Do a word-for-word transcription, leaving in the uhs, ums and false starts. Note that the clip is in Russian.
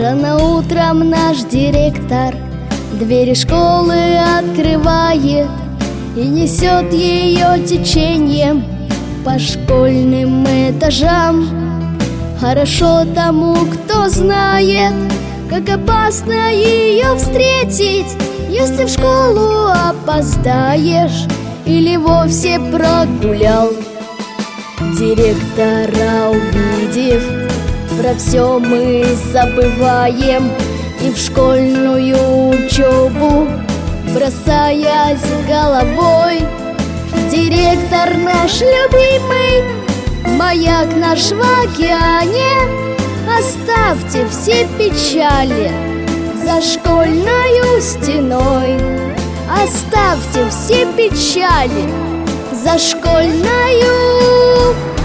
Рано утром наш директор двери школы открывает и несет ее течением по школьным этажам. Хорошо тому, кто знает, как опасно ее встретить, если в школу опоздаешь или вовсе прогулял. Директора увидев, про все мы забываем и в школьную учебу бросаясь головой. Директор наш любимый, маяк наш в океане, оставьте все печали за школьной стеной. Оставьте все печали за школьной